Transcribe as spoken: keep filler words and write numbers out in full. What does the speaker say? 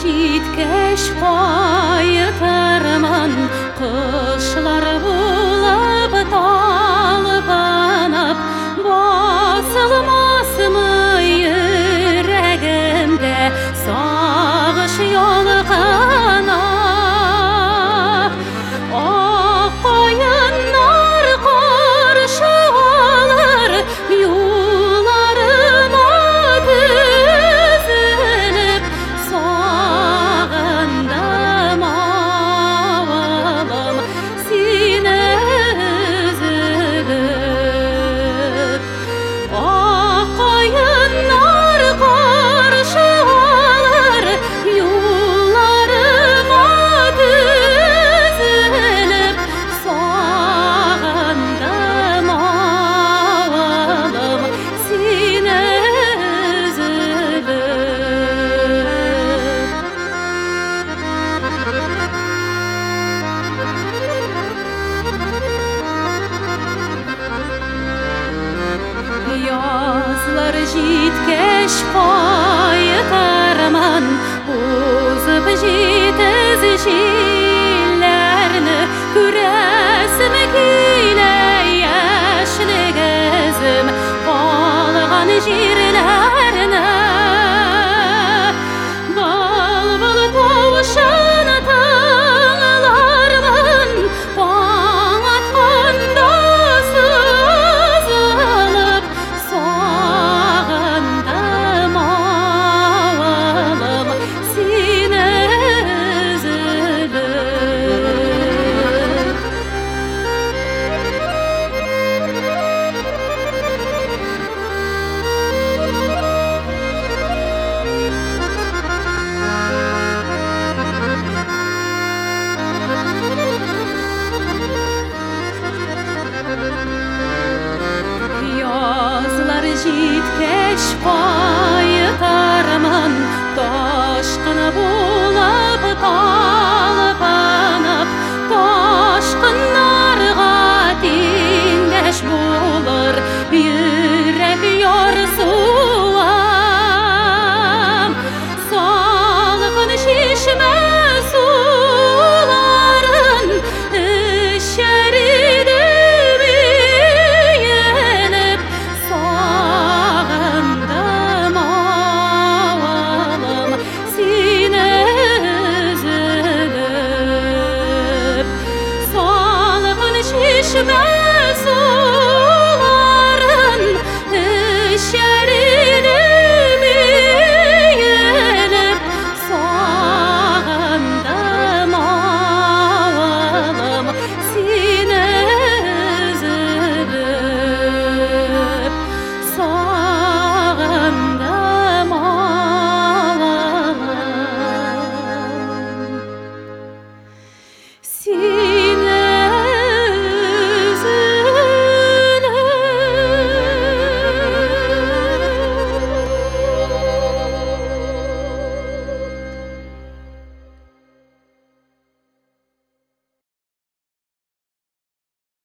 Җиткәч кайтырмын, кышлар булып талпынып, басылмасмы йөрәгемдә сагыш ялкыны. Ак каеннар каршы алыр юлларыма тезелеп, сагындым авылым сине өзелеп. Ак каеннар каршы алыр юлларыма тезелеп, сагындым авылым сине өзелеп. Язлар җиткәч кайтырмын, узып җитез җилләрне, күрәсем килә яшьлек эзем калган җирләрне. Былбыл тавышын тыңлармын, таң атканда сызылып, сагындым авылым сине өзелеп. Язлар җиткәч кайтырмын, ташкын булып